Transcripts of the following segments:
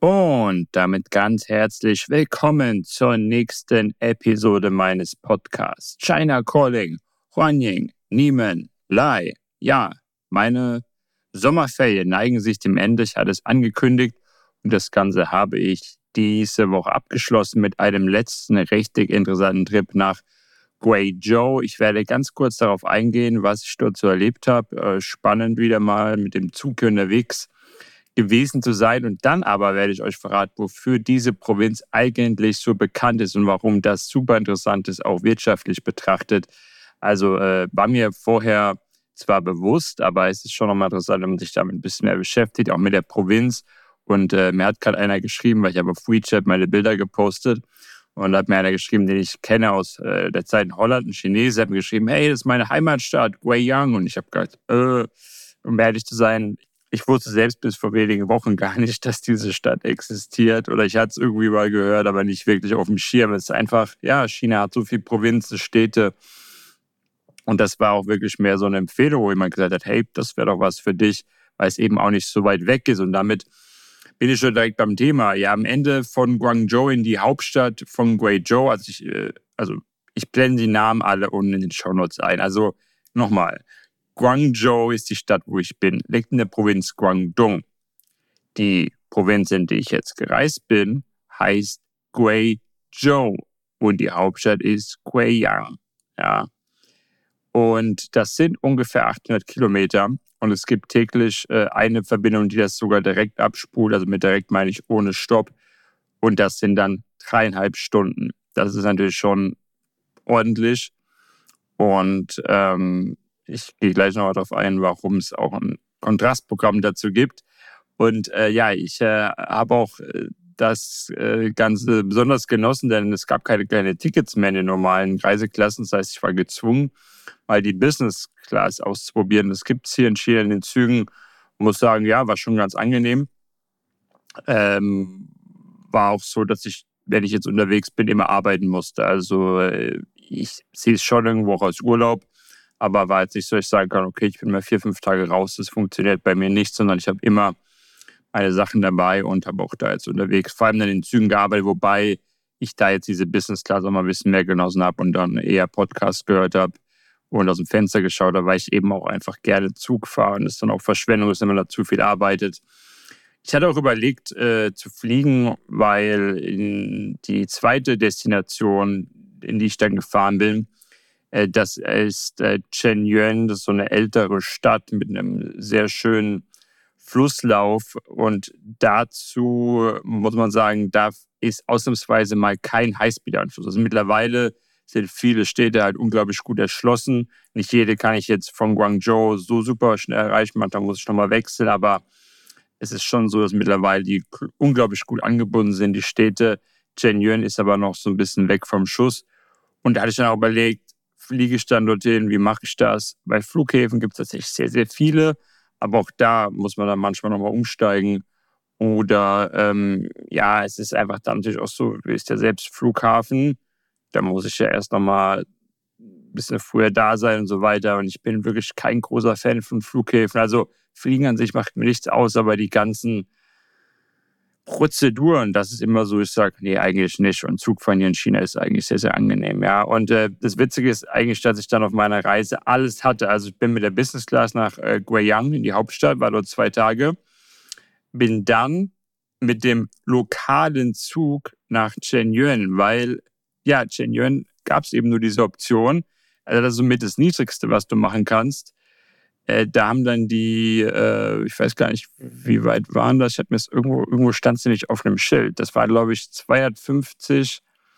Und damit ganz herzlich willkommen zur nächsten Episode meines Podcasts. China Calling, Huanying, Niemen, Lai. Ja, meine Sommerferien neigen sich dem Ende. Ich hatte es angekündigt und das Ganze habe ich diese Woche abgeschlossen mit einem letzten richtig interessanten Trip nach Guizhou. Ich werde ganz kurz darauf eingehen, was ich dort so erlebt habe. Spannend wieder mal mit dem Zug unterwegs gewesen zu sein. Und dann aber werde ich euch verraten, wofür diese Provinz eigentlich so bekannt ist und warum das super interessant ist, auch wirtschaftlich betrachtet. Also war mir vorher zwar bewusst, aber es ist schon nochmal interessant, wenn man sich damit ein bisschen mehr beschäftigt, auch mit der Provinz. Und mir hat gerade einer geschrieben, weil ich habe auf WeChat meine Bilder gepostet. Und da hat mir einer geschrieben, den ich kenne aus der Zeit in Holland, ein Chinese, hat mir geschrieben, hey, das ist meine Heimatstadt, Guiyang. Und ich habe gedacht, um ehrlich zu sein, ich wusste selbst bis vor wenigen Wochen gar nicht, dass diese Stadt existiert. Oder ich hatte es irgendwie mal gehört, aber nicht wirklich auf dem Schirm. Es ist einfach, ja, China hat so viele Provinzen, Städte. Und das war auch wirklich mehr so eine Empfehlung, wo jemand gesagt hat, hey, das wäre doch was für dich, weil es eben auch nicht so weit weg ist. Und damit bin ich schon direkt beim Thema. Ja, am Ende von Guangzhou in die Hauptstadt von Guizhou, also ich blende die Namen alle unten in den Shownotes ein. Also nochmal. Guangzhou ist die Stadt, wo ich bin, liegt in der Provinz Guangdong. Die Provinz, in die ich jetzt gereist bin, heißt Guizhou und die Hauptstadt ist Guiyang. Ja. Und das sind ungefähr 800 Kilometer und es gibt täglich eine Verbindung, die das sogar direkt abspult. Also mit direkt meine ich ohne Stopp. Und das sind dann 3,5 Stunden. Das ist natürlich schon ordentlich. Und ich gehe gleich noch darauf ein, warum es auch ein Kontrastprogramm dazu gibt. Und ich habe auch das Ganze besonders genossen, denn es gab keine Tickets mehr in den normalen Reiseklassen. Das heißt, ich war gezwungen, mal die Business Class auszuprobieren. Das gibt es hier in China in den Zügen. Ich muss sagen, ja, war schon ganz angenehm. War auch so, dass ich, wenn ich jetzt unterwegs bin, immer arbeiten musste. Also ich sehe es schon irgendwo auch als Urlaub. Aber war jetzt nicht so, dass ich sagen kann, okay, ich bin mal 4-5 Tage raus, das funktioniert bei mir nicht, sondern ich habe immer meine Sachen dabei und habe auch da jetzt unterwegs, vor allem dann in den Zügen gearbeitet, wobei ich da jetzt diese Business Class auch mal ein bisschen mehr genossen habe und dann eher Podcasts gehört habe und aus dem Fenster geschaut habe, weil ich eben auch einfach gerne Zug fahre und es dann auch Verschwendung ist, wenn man da zu viel arbeitet. Ich hatte auch überlegt, zu fliegen, weil in die zweite Destination, in die ich dann gefahren bin, das ist Shenyuan, das ist so eine ältere Stadt mit einem sehr schönen Flusslauf. Und dazu muss man sagen, da ist ausnahmsweise mal kein Highspeed-Anschluss. Also mittlerweile sind viele Städte halt unglaublich gut erschlossen. Nicht jede kann ich jetzt von Guangzhou so super schnell erreichen, manchmal muss ich nochmal wechseln, aber es ist schon so, dass mittlerweile die unglaublich gut angebunden sind, die Städte. Shenyuan ist aber noch so ein bisschen weg vom Schuss. Und da hatte ich dann auch überlegt, fliege ich dann dorthin, wie mache ich das? Bei Flughäfen gibt es tatsächlich sehr, sehr viele, aber auch da muss man dann manchmal nochmal umsteigen. Oder es ist einfach dann natürlich auch so, du bist ja selbst Flughafen, da muss ich ja erst nochmal ein bisschen früher da sein und so weiter. Und ich bin wirklich kein großer Fan von Flughäfen. Also Fliegen an sich macht mir nichts aus, aber die ganzen Prozeduren, das ist immer so, ich sage, nee, eigentlich nicht. Und Zugfahren hier in China ist eigentlich sehr, sehr angenehm. Ja. Und das Witzige ist eigentlich, dass ich dann auf meiner Reise alles hatte. Also ich bin mit der Business Class nach Guiyang in die Hauptstadt, war dort 2 Tage. Bin dann mit dem lokalen Zug nach Shenyuan, weil, ja, Shenyuan gab es eben nur diese Option. Also das ist somit das Niedrigste, was du machen kannst. Da haben dann die, ich weiß gar nicht, wie weit waren das? Ich hatte mir das irgendwo stand es nicht auf einem Schild. Das war, glaube ich, 52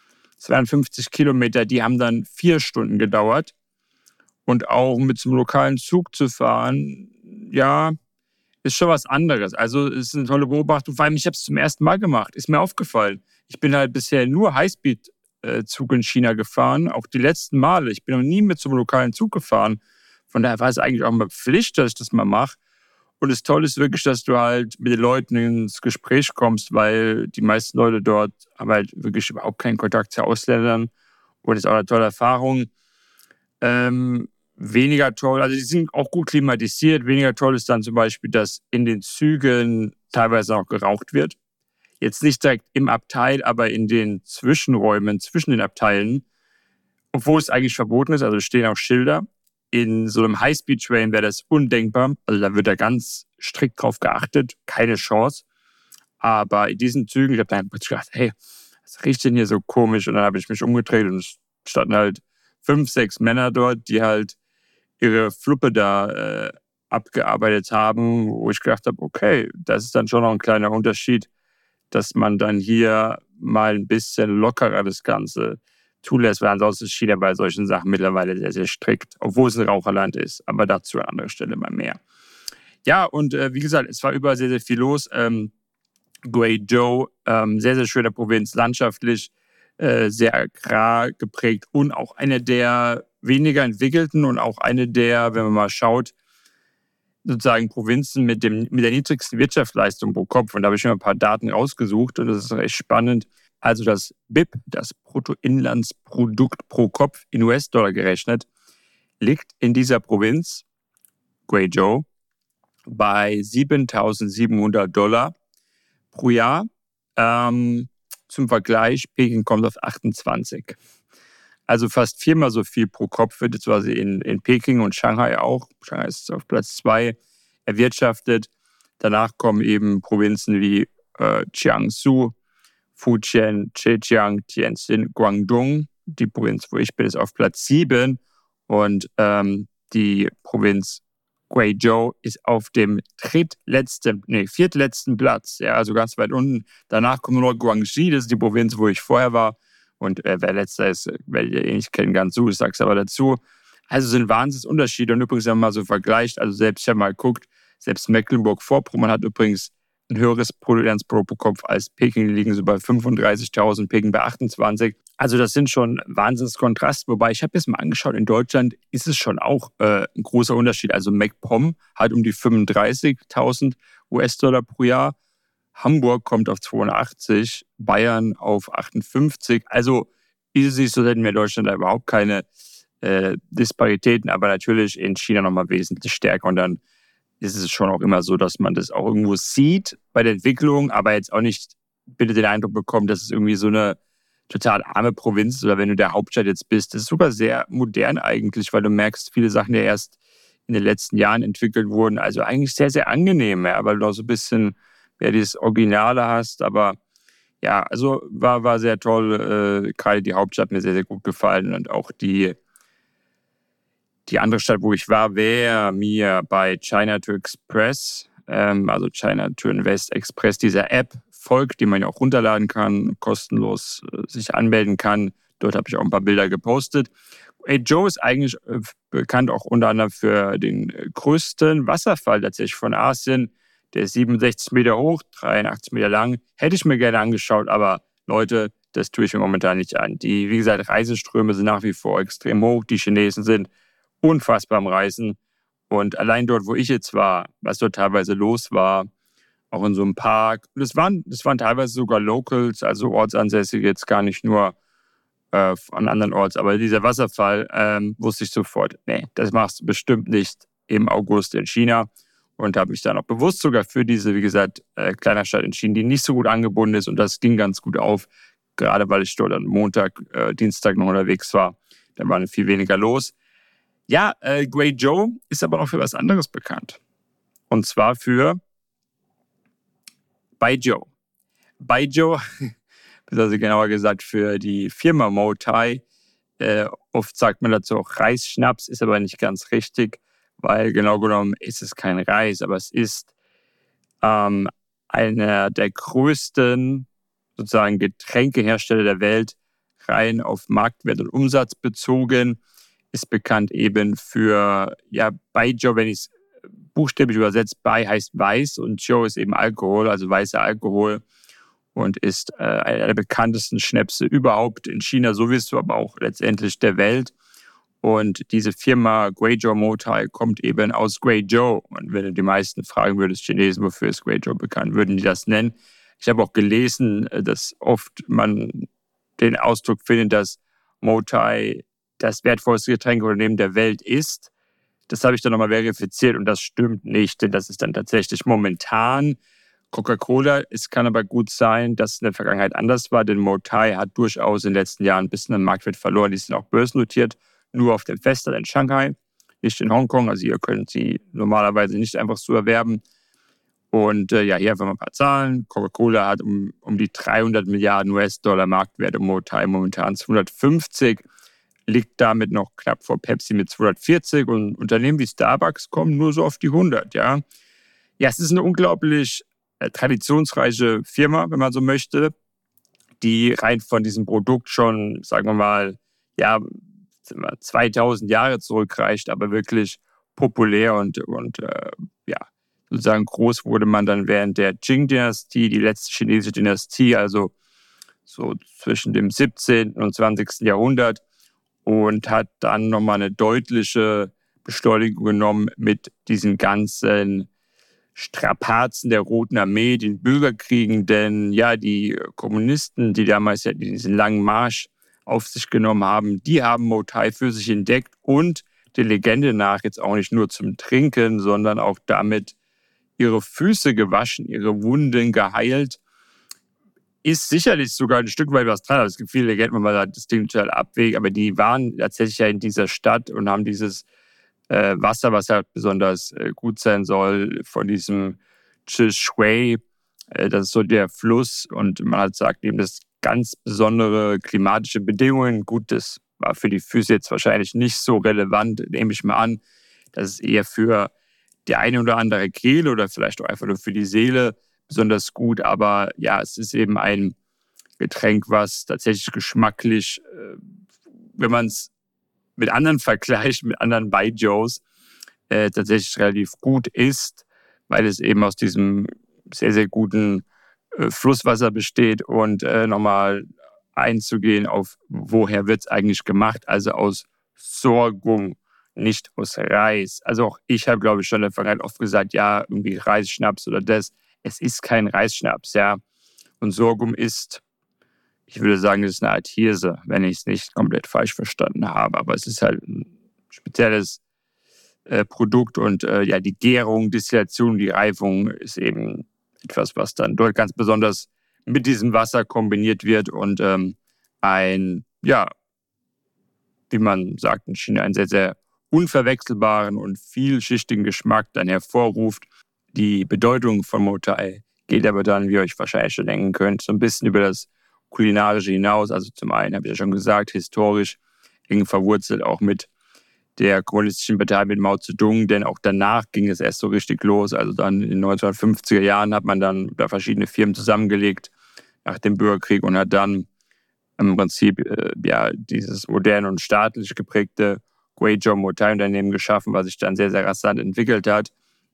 Kilometer. Die haben dann 4 Stunden gedauert. Und auch mit so einem lokalen Zug zu fahren, ja, ist schon was anderes. Also es ist eine tolle Beobachtung. Vor allem, ich habe es zum ersten Mal gemacht. Ist mir aufgefallen. Ich bin halt bisher nur Highspeed-Zug in China gefahren. Auch die letzten Male. Ich bin noch nie mit so einem lokalen Zug gefahren. Von daher war es eigentlich auch mal Pflicht, dass ich das mal mache. Und das Tolle ist wirklich, dass du halt mit den Leuten ins Gespräch kommst, weil die meisten Leute dort haben halt wirklich überhaupt keinen Kontakt zu Ausländern. Und das ist auch eine tolle Erfahrung. Weniger toll, also die sind auch gut klimatisiert. Weniger toll ist dann zum Beispiel, dass in den Zügen teilweise auch geraucht wird. Jetzt nicht direkt im Abteil, aber in den Zwischenräumen zwischen den Abteilen, obwohl es eigentlich verboten ist, also stehen auch Schilder. In so einem High-Speed-Train wäre das undenkbar. Also da wird da ganz strikt drauf geachtet, keine Chance. Aber in diesen Zügen, ich habe dann gedacht, hey, was riecht denn hier so komisch? Und dann habe ich mich umgedreht und es standen halt 5, 6 Männer dort, die halt ihre Fluppe da abgearbeitet haben, wo ich gedacht habe, okay, das ist dann schon noch ein kleiner Unterschied, dass man dann hier mal ein bisschen lockerer das Ganze zulässt, weil ansonsten ist China bei solchen Sachen mittlerweile sehr, sehr strikt, obwohl es ein Raucherland ist, aber dazu an anderer Stelle mal mehr. Ja, und wie gesagt, es war überall sehr, sehr viel los. Guizhou, sehr, sehr schöne Provinz, landschaftlich, sehr agrar geprägt und auch eine der weniger entwickelten und auch eine der, wenn man mal schaut, sozusagen Provinzen mit der niedrigsten Wirtschaftsleistung pro Kopf. Und da habe ich mir ein paar Daten rausgesucht und das ist recht spannend. Also das BIP, das Bruttoinlandsprodukt pro Kopf in US-Dollar gerechnet, liegt in dieser Provinz, Guizhou, bei $7.700 pro Jahr. Zum Vergleich, Peking kommt auf 28. Also fast 4-mal so viel pro Kopf wird jetzt quasi in Peking und Shanghai auch. Shanghai ist auf Platz 2 erwirtschaftet. Danach kommen eben Provinzen wie Jiangsu, Fujian, Zhejiang, Tianjin, Guangdong. Die Provinz, wo ich bin, ist auf Platz 7. Und die Provinz Guizhou ist auf dem viertletzten Platz. Ja, also ganz weit unten. Danach kommt nur noch Guangxi, das ist die Provinz, wo ich vorher war. Und wer letzter ist, werdet ihr nicht kennen, Gansu, ich sag's aber dazu. Also sind Wahnsinnsunterschiede. Und übrigens, wenn man mal so vergleicht, also selbst, ich habe mal geguckt, selbst Mecklenburg-Vorpommern hat übrigens ein höheres Bruttoinlandsprodukt pro Kopf als Peking, die liegen so bei 35.000, Peking bei 28. Also das sind schon Wahnsinnskontrast. Wobei, ich habe jetzt mal angeschaut, in Deutschland ist es schon auch ein großer Unterschied. Also MacPom hat um die 35.000 US-Dollar pro Jahr. Hamburg kommt auf 82, Bayern auf 58. Also ist es nicht so, hätten wir in Deutschland da überhaupt keine Disparitäten, aber natürlich in China nochmal wesentlich stärker. Und dann ist es schon auch immer so, dass man das auch irgendwo sieht bei der Entwicklung, aber jetzt auch nicht bitte den Eindruck bekommt, dass es irgendwie so eine total arme Provinz ist oder wenn du der Hauptstadt jetzt bist. Das ist sogar sehr modern eigentlich, weil du merkst, viele Sachen, die erst in den letzten Jahren entwickelt wurden. Also eigentlich sehr, sehr angenehm, ja, weil du auch so ein bisschen dieses Originale hast. Aber ja, also war sehr toll. Gerade die Hauptstadt mir sehr, sehr gut gefallen und auch die andere Stadt, wo ich war, wäre mir bei China to Express, also China to Invest Express, dieser App folgt, die man ja auch runterladen kann, kostenlos sich anmelden kann. Dort habe ich auch ein paar Bilder gepostet. Guizhou ist eigentlich bekannt auch unter anderem für den größten Wasserfall tatsächlich von Asien. Der ist 67 Meter hoch, 83 Meter lang. Hätte ich mir gerne angeschaut, aber Leute, das tue ich mir momentan nicht an. Die, wie gesagt, Reiseströme sind nach wie vor extrem hoch. Die Chinesen sind unfassbar am Reisen. Und allein dort, wo ich jetzt war, was dort teilweise los war, auch in so einem Park, das waren teilweise sogar Locals, also Ortsansässige, jetzt gar nicht nur an anderen Orts. Aber dieser Wasserfall wusste ich sofort, nee, das machst du bestimmt nicht im August in China. Und habe mich dann auch bewusst sogar für diese, wie gesagt, kleine Stadt entschieden, die nicht so gut angebunden ist. Und das ging ganz gut auf, gerade weil ich dort am Montag, Dienstag noch unterwegs war. Da war viel weniger los. Ja, Guizhou ist aber noch für was anderes bekannt. Und zwar für Baijiu. Baijiu, also genauer gesagt für die Firma Moutai. Oft sagt man dazu auch Reisschnaps, ist aber nicht ganz richtig, weil genau genommen ist es kein Reis, aber es ist einer der größten sozusagen Getränkehersteller der Welt, rein auf Marktwert und Umsatz bezogen, ist bekannt eben für, ja, Baijiu, wenn ich es buchstäblich übersetze, Bai heißt weiß und Jiu ist eben Alkohol, also weißer Alkohol und ist einer der bekanntesten Schnäpse überhaupt in China, sowieso, aber auch letztendlich der Welt. Und diese Firma Guizhou Moutai kommt eben aus Guizhou. Und wenn du die meisten fragen würdest, Chinesen, wofür ist Guizhou bekannt, würden die das nennen. Ich habe auch gelesen, dass oft man den Ausdruck findet, dass Moutai das wertvollste Getränkeunternehmen der Welt ist. Das habe ich dann nochmal verifiziert und das stimmt nicht, denn das ist dann tatsächlich momentan Coca-Cola, es kann aber gut sein, dass es in der Vergangenheit anders war, denn Moutai hat durchaus in den letzten Jahren ein bisschen an Marktwert verloren. Die sind auch börsennotiert, nur auf dem Festland in Shanghai, nicht in Hongkong. Also ihr könnt sie normalerweise nicht einfach so erwerben. Und hier einfach mal ein paar Zahlen. Coca-Cola hat um die 300 Milliarden US-Dollar Marktwert und Moutai momentan 250, liegt damit noch knapp vor Pepsi mit 240 und Unternehmen wie Starbucks kommen nur so auf die 100. Ja, es ist eine unglaublich traditionsreiche Firma, wenn man so möchte, die rein von diesem Produkt schon, sagen wir mal, 2000 Jahre zurückreicht, aber wirklich populär und sozusagen groß wurde man dann während der Qing-Dynastie, die letzte chinesische Dynastie, also so zwischen dem 17. und 20. Jahrhundert, und hat dann nochmal eine deutliche Beschleunigung genommen mit diesen ganzen Strapazen der Roten Armee, den Bürgerkriegen, denn die Kommunisten, die damals diesen langen Marsch auf sich genommen haben, die haben Moutai für sich entdeckt und der Legende nach jetzt auch nicht nur zum Trinken, sondern auch damit ihre Füße gewaschen, ihre Wunden geheilt. Ist sicherlich sogar ein Stück weit was dran. Es gibt viele Legenden, wenn man sagt, das Ding total abwegig, aber die waren tatsächlich ja in dieser Stadt und haben dieses Wasser, was halt besonders gut sein soll, von diesem Zhishui, das ist so der Fluss, und man hat sagt eben, das ganz besondere klimatische Bedingungen. Gut, das war für die Füße jetzt wahrscheinlich nicht so relevant, nehme ich mal an. Das ist eher für die eine oder andere Kehle oder vielleicht auch einfach nur für die Seele besonders gut. Aber es ist eben ein Getränk, was tatsächlich geschmacklich, wenn man es mit anderen vergleicht, mit anderen Baijius, tatsächlich relativ gut ist, weil es eben aus diesem sehr, sehr guten Flusswasser besteht. Und nochmal einzugehen auf, woher wird es eigentlich gemacht, also aus Sorghum, nicht aus Reis. Also auch ich habe, glaube ich, schon in der Vergangenheit oft gesagt, irgendwie Reisschnaps oder das. Es ist kein Reisschnaps, ja. Und Sorghum ist, ich würde sagen, das ist eine Art Hirse, wenn ich es nicht komplett falsch verstanden habe. Aber es ist halt ein spezielles Produkt und die Gärung, Destillation, die Reifung ist eben etwas, was dann dort ganz besonders mit diesem Wasser kombiniert wird und wie man sagt in China, einen sehr, sehr unverwechselbaren und vielschichtigen Geschmack dann hervorruft. Die Bedeutung von Moutai geht aber dann, wie ihr euch wahrscheinlich schon denken könnt, so ein bisschen über das Kulinarische hinaus. Also zum einen, habe ich ja schon gesagt, historisch eng verwurzelt auch mit der kommunistischen Partei mit Mao Zedong, denn auch danach ging es erst so richtig los. Also dann in den 1950er Jahren hat man dann da verschiedene Firmen zusammengelegt nach dem Bürgerkrieg und hat dann im Prinzip dieses moderne und staatlich geprägte Guizhou Moutai-Unternehmen geschaffen, was sich dann sehr, sehr rasant entwickelt hat.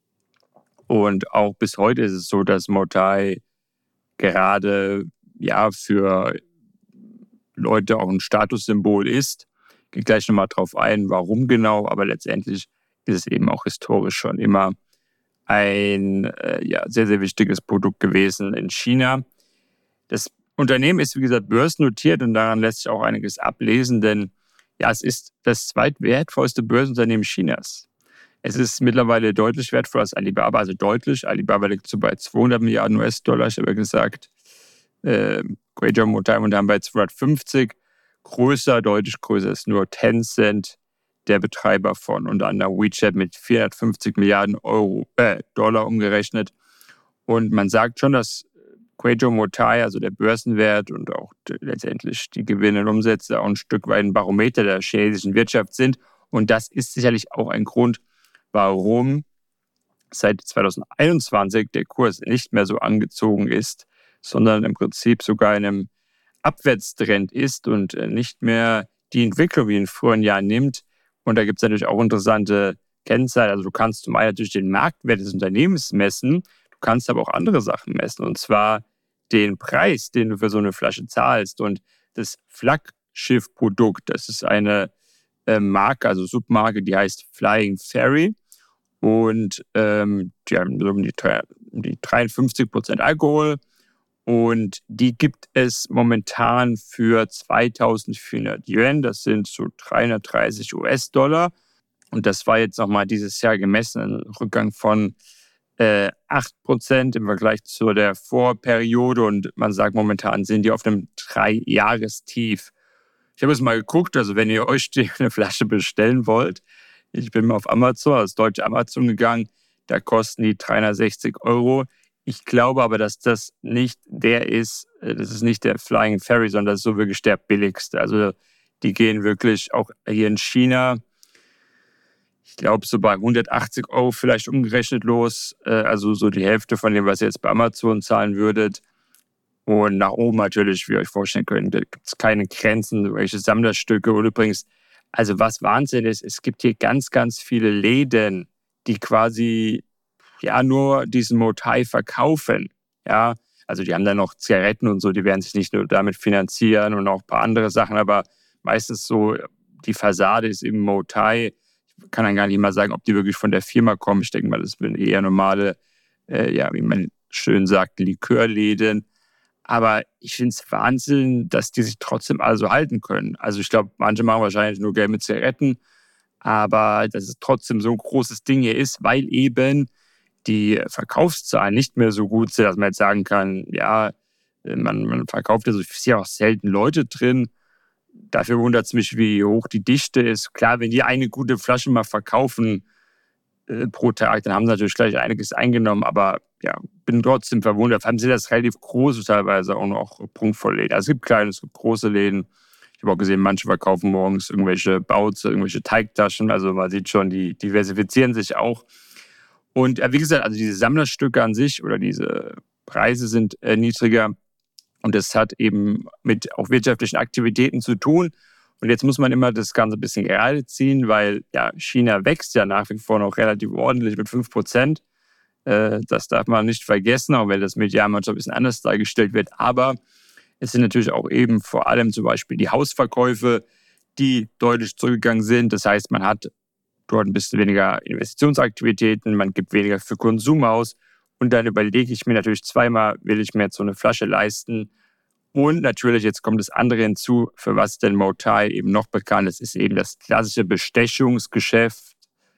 Und auch bis heute ist es so, dass Moutai gerade für Leute auch ein Statussymbol ist. Ich gehe gleich nochmal drauf ein, warum genau, aber letztendlich ist es eben auch historisch schon immer ein sehr, sehr wichtiges Produkt gewesen in China. Das Unternehmen ist, wie gesagt, börsennotiert und daran lässt sich auch einiges ablesen, denn es ist das zweitwertvollste Börsenunternehmen Chinas. Es ist mittlerweile deutlich wertvoller als Alibaba, also deutlich. Alibaba liegt so bei 200 Milliarden US-Dollar, ich habe ja gesagt. Guizhou Moutai und dann bei 250. Deutlich größer ist nur Tencent, der Betreiber von unter anderem WeChat mit 450 Milliarden Dollar umgerechnet. Und man sagt schon, dass Guizhou Moutai, also der Börsenwert und auch letztendlich die Gewinne und Umsätze auch ein Stück weit ein Barometer der chinesischen Wirtschaft sind. Und das ist sicherlich auch ein Grund, warum seit 2021 der Kurs nicht mehr so angezogen ist, sondern im Prinzip sogar in einem Abwärtstrend ist und nicht mehr die Entwicklung wie in früheren Jahren nimmt. Und da gibt es natürlich auch interessante Kennzahlen. Also du kannst zum einen natürlich den Marktwert des Unternehmens messen, du kannst aber auch andere Sachen messen. Und zwar den Preis, den du für so eine Flasche zahlst. Und das Flaggschiff-Produkt, das ist eine Marke, also Submarke, die heißt Flying Ferry. Und die haben so um die 53% Alkohol. Und die gibt es momentan für 2.400 Yuan. Das sind so 330 US-Dollar. Und das war jetzt nochmal dieses Jahr gemessen, ein Rückgang von 8% im Vergleich zu der Vorperiode und man sagt, momentan sind die auf einem 3-Jahrestief. Ich habe jetzt mal geguckt, also wenn ihr euch eine Flasche bestellen wollt, ich bin mal auf Amazon, das deutsche Amazon gegangen, da kosten die 360 Euro. Ich glaube aber, dass das nicht der ist, das ist nicht der Flying Ferry, sondern das ist so wirklich der billigste. Also die gehen wirklich auch hier in China, ich glaube, so bei 180 Euro vielleicht umgerechnet los. Also so die Hälfte von dem, was ihr jetzt bei Amazon zahlen würdet. Und nach oben natürlich, wie ihr euch vorstellen könnt, da gibt es keine Grenzen, welche Sammlerstücke. Und übrigens, also was Wahnsinn ist, es gibt hier ganz, ganz viele Läden, die quasi ja nur diesen Motai verkaufen. Ja, also die haben dann noch Zigaretten und so, die werden sich nicht nur damit finanzieren und auch ein paar andere Sachen, aber meistens so die Fassade ist eben Motai. Ich kann dann gar nicht mal sagen, ob die wirklich von der Firma kommen. Ich denke mal, das sind eher normale, wie man schön sagt, Likörläden. Aber ich finde es Wahnsinn, dass die sich trotzdem alle so halten können. Also ich glaube, manche machen wahrscheinlich nur Geld mit Zigaretten, aber dass es trotzdem so ein großes Ding hier ist, weil eben die Verkaufszahlen nicht mehr so gut sind, dass man jetzt sagen kann, ja, man verkauft ja so, ich sehe auch selten Leute drin. Dafür wundert es mich, wie hoch die Dichte ist. Klar, wenn die eine gute Flasche mal verkaufen pro Tag, dann haben sie natürlich gleich einiges eingenommen. Aber ja, bin trotzdem verwundert. Vor allem sind das relativ große, teilweise auch noch prunkvolle Läden. Also es gibt kleine, es gibt große Läden. Ich habe auch gesehen, manche verkaufen morgens irgendwelche Bauze, irgendwelche Teigtaschen. Also man sieht schon, die diversifizieren sich auch. Und wie gesagt, also diese Sammlerstücke an sich oder diese Preise sind niedriger. Und das hat eben mit auch wirtschaftlichen Aktivitäten zu tun. Und jetzt muss man immer das Ganze ein bisschen gerade ziehen, weil ja, China wächst ja nach wie vor noch relativ ordentlich mit 5%. Das darf man nicht vergessen, auch wenn das medial manchmal ein bisschen anders dargestellt wird. Aber es sind natürlich auch eben vor allem zum Beispiel die Hausverkäufe, die deutlich zurückgegangen sind. Das heißt, man hat dort ein bisschen weniger Investitionsaktivitäten, man gibt weniger für Konsum aus. Und dann überlege ich mir natürlich zweimal, will ich mir jetzt so eine Flasche leisten? Und natürlich, jetzt kommt das andere hinzu, für was denn Motai eben noch bekannt ist, ist eben das klassische Bestechungsgift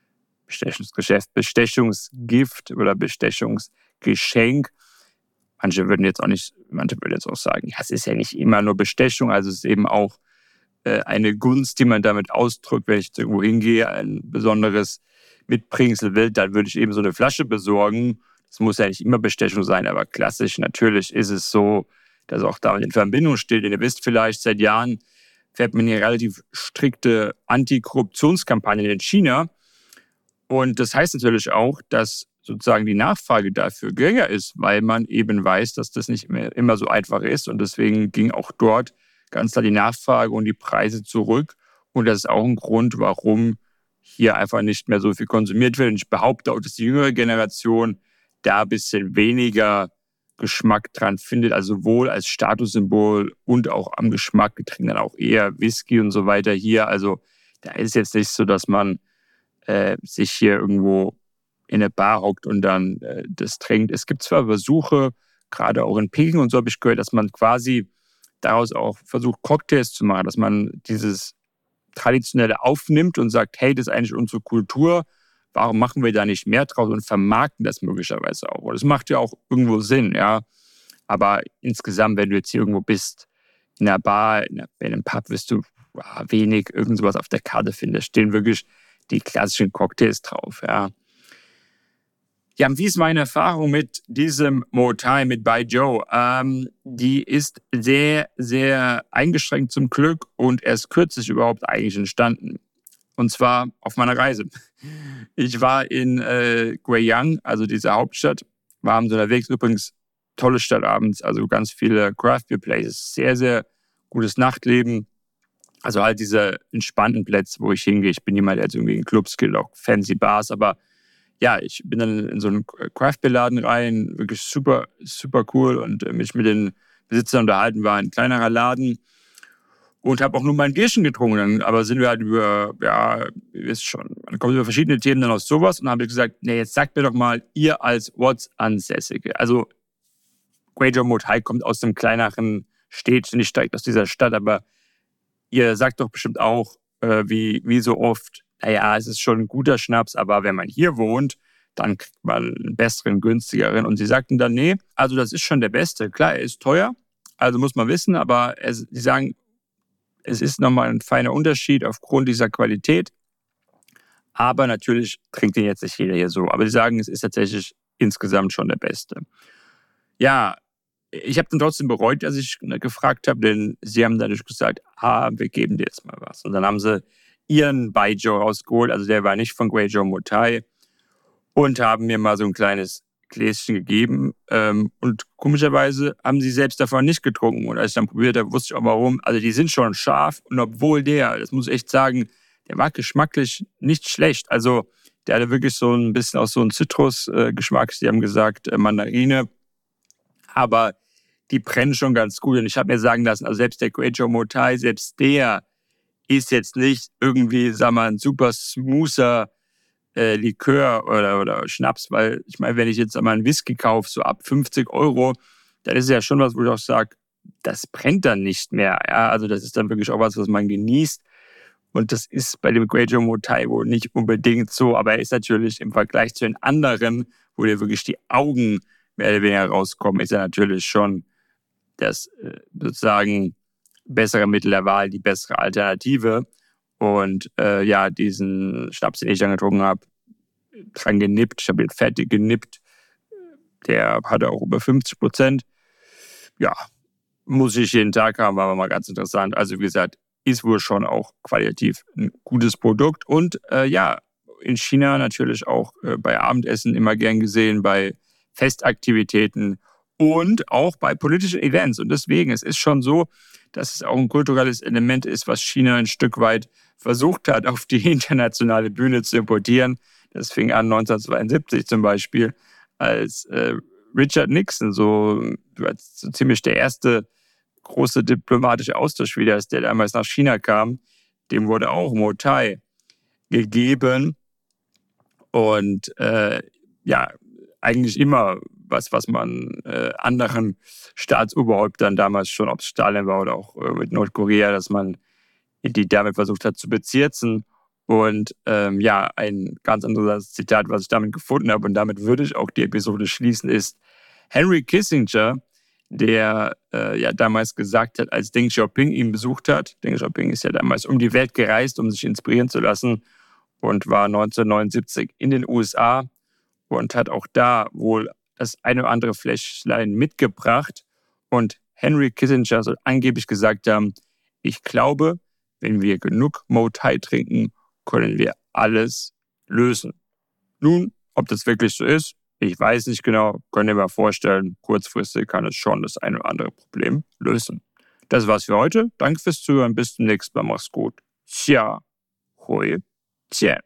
oder Bestechungsgeschenk. Manche würden jetzt auch sagen, ja, es ist ja nicht immer nur Bestechung, also es ist eben auch eine Gunst, die man damit ausdrückt, wenn ich jetzt irgendwo hingehe, ein besonderes Mitbringsel will, dann würde ich eben so eine Flasche besorgen. Das muss ja nicht immer Bestechung sein, aber klassisch natürlich ist es so, dass auch damit in Verbindung steht. Ihr wisst vielleicht, seit Jahren fährt man hier relativ strikte Antikorruptionskampagnen in China. Und das heißt natürlich auch, dass sozusagen die Nachfrage dafür geringer ist, weil man eben weiß, dass das nicht immer so einfach ist. Und deswegen ging auch dort ganz klar die Nachfrage und die Preise zurück. Und das ist auch ein Grund, warum hier einfach nicht mehr so viel konsumiert wird. Und ich behaupte auch, dass die jüngere Generation da ein bisschen weniger Geschmack dran findet, also sowohl als Statussymbol und auch am Geschmack. Wir trinken dann auch eher Whisky und so weiter hier. Also da ist jetzt nicht so, dass man sich hier irgendwo in eine Bar hockt und dann das trinkt. Es gibt zwar Versuche, gerade auch in Peking und so habe ich gehört, dass man quasi daraus auch versucht, Cocktails zu machen, dass man dieses Traditionelle aufnimmt und sagt, hey, das ist eigentlich unsere Kultur, warum machen wir da nicht mehr draus und vermarkten das möglicherweise auch? Und das macht ja auch irgendwo Sinn, ja. Aber insgesamt, wenn du jetzt hier irgendwo bist, in einer Bar, in einem Pub, wirst du wenig irgend sowas auf der Karte finden. Da stehen wirklich die klassischen Cocktails drauf, ja. Ja, wie ist meine Erfahrung mit diesem Motai, mit Baijiu? Die ist sehr, sehr eingeschränkt zum Glück und erst kürzlich überhaupt eigentlich entstanden. Und zwar auf meiner Reise. Ich war in Guiyang, also dieser Hauptstadt, war abends unterwegs. Übrigens, tolle Stadt abends, also ganz viele Craft Beer Places, sehr, sehr gutes Nachtleben. Also halt diese entspannten Plätze, wo ich hingehe. Ich bin niemand, der jetzt irgendwie in Clubs geht, auch fancy Bars, aber ja, ich bin dann in so einen Craft-Beer-Laden rein, wirklich super, super cool und mich mit den Besitzern unterhalten, war ein kleinerer Laden und habe auch nur mein Bierchen getrunken. Dann, aber sind wir halt über, ja, ihr wisst schon, man kommt über verschiedene Themen dann aus sowas und dann habe ich gesagt, nee, jetzt sagt mir doch mal, ihr als Ortsansässige, also Guizhou Motai kommt aus einem kleineren Städtchen, nicht direkt aus dieser Stadt, aber ihr sagt doch bestimmt auch, wie so oft, naja, es ist schon ein guter Schnaps, aber wenn man hier wohnt, dann kriegt man einen besseren, günstigeren. Und sie sagten dann, nee, also das ist schon der beste. Klar, er ist teuer, also muss man wissen, aber sie sagen, es ist nochmal ein feiner Unterschied aufgrund dieser Qualität. Aber natürlich trinkt ihn jetzt nicht jeder hier so. Aber sie sagen, es ist tatsächlich insgesamt schon der beste. Ja, ich habe dann trotzdem bereut, dass ich gefragt habe, denn sie haben dadurch gesagt, wir geben dir jetzt mal was. Und dann haben sie ihren Baijiu rausgeholt, also der war nicht von Guizhou Moutai, und haben mir mal so ein kleines Gläschen gegeben. Und komischerweise haben sie selbst davon nicht getrunken. Und als ich dann probiert habe, wusste ich auch warum. Also die sind schon scharf. Und obwohl das muss ich echt sagen, der war geschmacklich nicht schlecht. Also der hatte wirklich so ein bisschen auch so einen Zitrusgeschmack. Sie haben gesagt, Mandarine. Aber die brennen schon ganz gut. Und ich habe mir sagen lassen, also selbst der Guizhou Moutai, selbst der ist jetzt nicht irgendwie, sagen wir mal, ein super smoother Likör oder Schnaps. Weil ich meine, wenn ich jetzt einmal einen Whisky kaufe, so ab 50 €, dann ist es ja schon was, wo ich auch sage, das brennt dann nicht mehr. Ja? Also das ist dann wirklich auch was man genießt. Und das ist bei dem Guizhou Moutai wohl nicht unbedingt so. Aber er ist natürlich im Vergleich zu den anderen, wo dir wirklich die Augen mehr oder weniger rauskommen, ist er natürlich schon das sozusagen bessere Mittel der Wahl, die bessere Alternative. Und diesen Schnaps, den ich dann getrunken habe, dran genippt. Ich habe ihn fertig genippt. Der hatte auch über 50%. Ja, muss ich jeden Tag haben, war aber mal ganz interessant. Also wie gesagt, ist wohl schon auch qualitativ ein gutes Produkt. Und in China natürlich auch bei Abendessen immer gern gesehen, bei Festaktivitäten und auch bei politischen Events. Und deswegen, es ist schon so, dass es auch ein kulturelles Element ist, was China ein Stück weit versucht hat, auf die internationale Bühne zu importieren. Das fing an 1972 zum Beispiel, als Richard Nixon so ziemlich der erste große diplomatische Austausch wieder ist, der damals nach China kam. Dem wurde auch Moutai gegeben. Und eigentlich immer was man anderen Staatsoberhäuptern damals schon, ob es Stalin war oder auch mit Nordkorea, dass man die damit versucht hat zu bezirzen. Und ein ganz anderes Zitat, was ich damit gefunden habe, und damit würde ich auch die Episode schließen, ist Henry Kissinger, der damals gesagt hat, als Deng Xiaoping ihn besucht hat. Deng Xiaoping ist ja damals um die Welt gereist, um sich inspirieren zu lassen, und war 1979 in den USA und hat auch da wohl das eine oder andere Fläschlein mitgebracht. Und Henry Kissinger soll angeblich gesagt haben, ich glaube, wenn wir genug Moutai trinken, können wir alles lösen. Nun, ob das wirklich so ist, ich weiß nicht genau, könnt ihr mir vorstellen, kurzfristig kann es schon das eine oder andere Problem lösen. Das war's für heute. Danke fürs Zuhören. Bis zum nächsten Mal. Mach's gut. Xia Hui Jian.